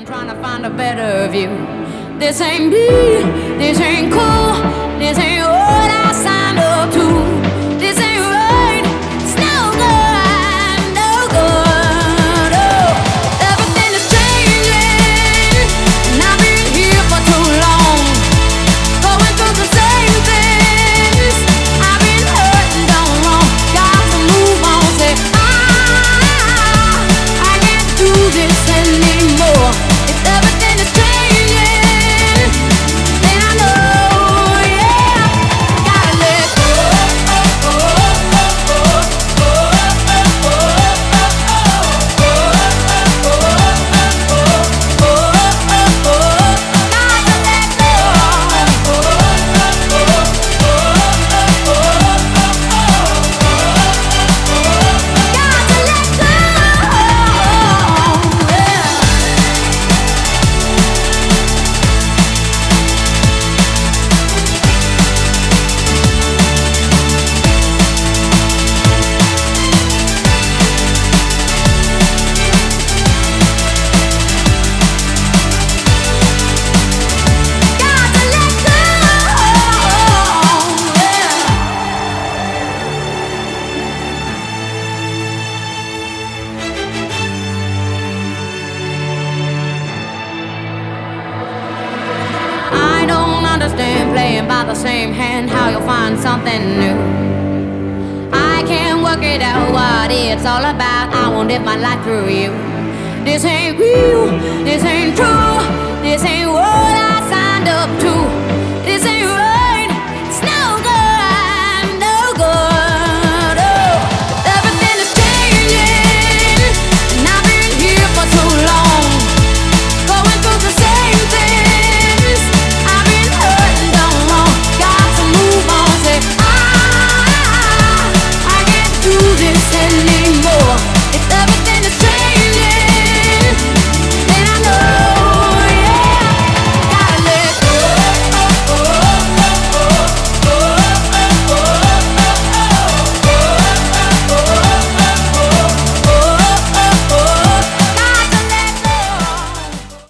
trying to find a better view. This ain't me, this ain't cool, this ain't what I signed up to. This ain't right, it's no good, no good. Oh, everything is changing, and I've been here for too long, going through the same things. I've been hurt and done wrong, got to move on. Say I can't do this anymore. If everything is changing, then I know, yeah, gotta let go. I don't understand playing by the same hand, how you'll find something new. I can't work it out what it's all about. I won't live my life through you. This ain't real,